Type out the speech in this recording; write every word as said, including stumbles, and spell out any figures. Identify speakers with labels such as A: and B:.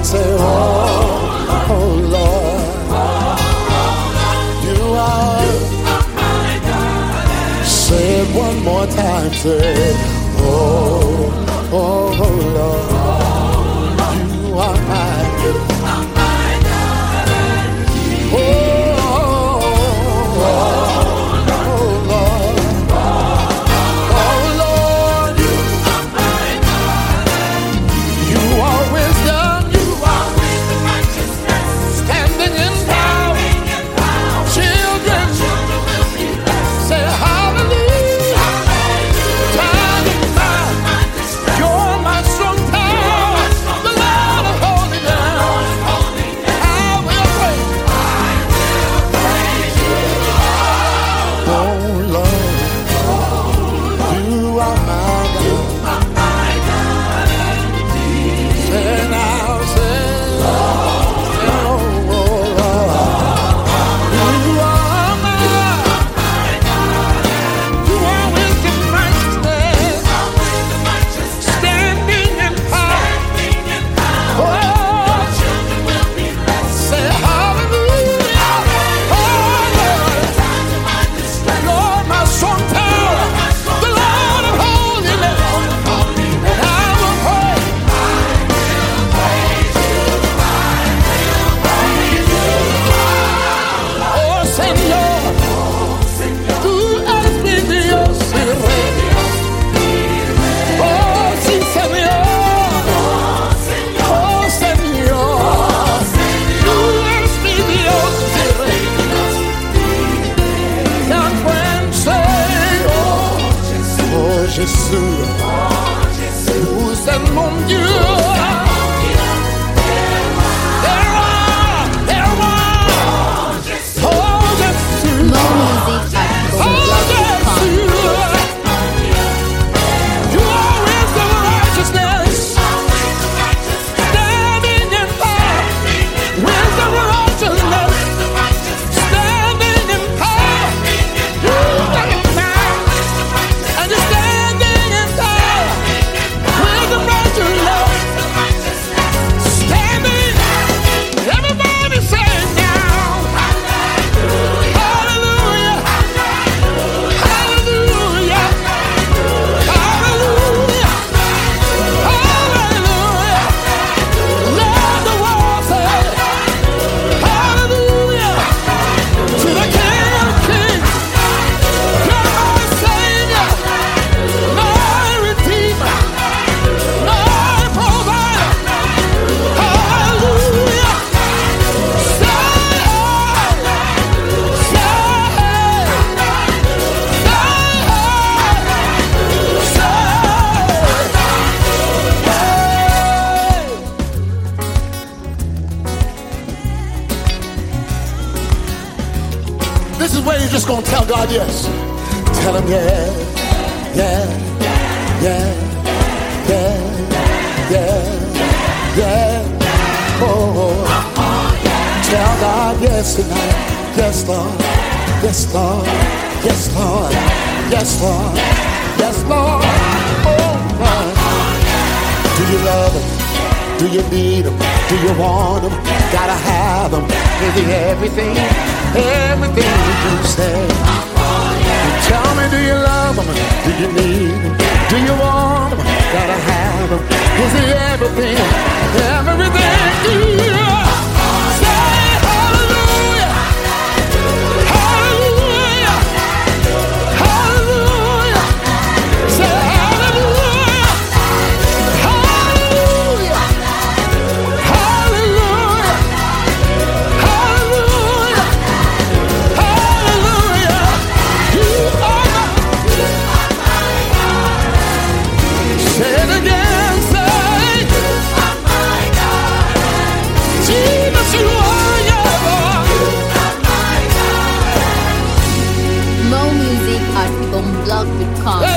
A: Say, oh, oh Lord, you are. Say it one more time. Say, oh, oh Lord, you are my God. Oh, oh, oh Lord, oh Lord, you are my God. You are wisdom, you are wisdom, righteousness, standing in power. Children, children will be blessed. Say hallelujah, hallelujah. Time in mind, you're my strong tower. The Lord of holiness, I will praise. Oh Lord, you are my God. Say now, say, oh Lord, you are my God. You are wisdom, righteousness, standing in power. Oh, say hallelujah. Oh Lord, you're my strong tower, the Lord of holiness, and I will pray. Oh Señor, tú eres mi Dios y Rey. Oh sí Señor, oh Señor, tú eres mi Dios y Rey. Young friend say, oh, oh Jesús, vous êtes mon Dieu. There are, there are, oh Jesús,
B: More music at
A: oh
B: goldblog dot com.
A: Jesús, you are wisdom and righteousness, standing in power. Wisdom and righteousness, standing in power. You are mine, and you're standing in power. Wisdom, righteousness, standing. Everybody say now, hallelujah, hallelujah, hallelujah, hallelujah. Let the world say hallelujah to the King of Kings. You're my Savior, my Redeemer, my Provider. Hallelujah. Say, this is where you're just gonna tell God yes. Tell him yeah, yeah, yeah, yeah, yeah, yeah. Oh, tell God yes tonight. Yes, Lord. Yes, Lord. Yes, Lord. Yes, Lord. Yes, Lord. Oh, Lord. Do you love him? Do you need him? Do you want him? Gotta have him. Is he everything? Everything you say. Tell me, do you love him? Do you need him? Do you want him? Gotta have him. Is he everything? Everything. Yeah. Say hallelujah. Hallelujah. Hallelujah. Say hallelujah. Hallelujah. Hallelujah. Hallelujah. Hallelujah. You are my, say it again, say, Jesus, you are, yeah, Lord.
B: More music at goldblog dot com.